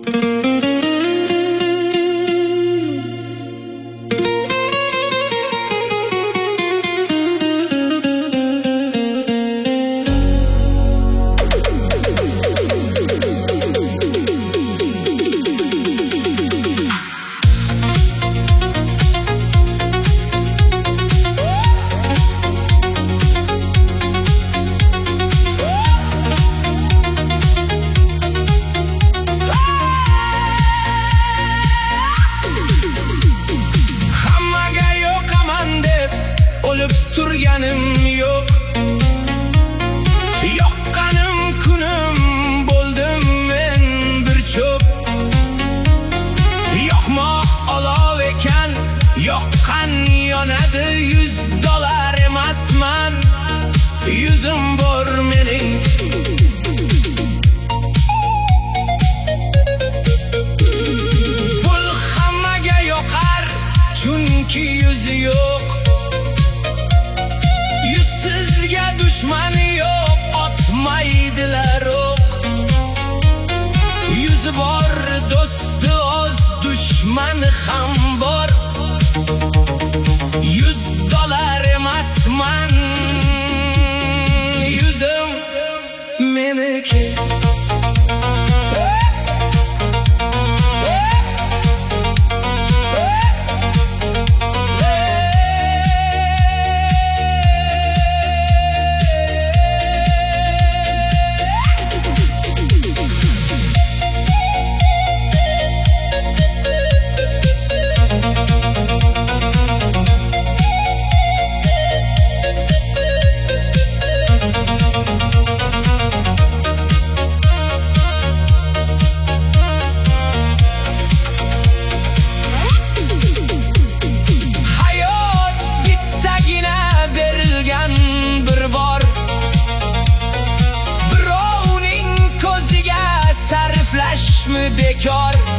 Turganim yo'q, yoqqanim kunim bo'ldim men bir cho'p. Yoqmoq olov ekan, yoqqan yonadi, $100 emasman, yuzim bor mening. Pul hammaga yoqar, chunki yuzi yo'q. Yuzsizga dushman yo'q, otmaydilar o'q. Yuzi bor do'sti oz, dushmani ham bor. $100 emasman, yuzim meniki. Birovning ko'ziga sarflashmi bekor?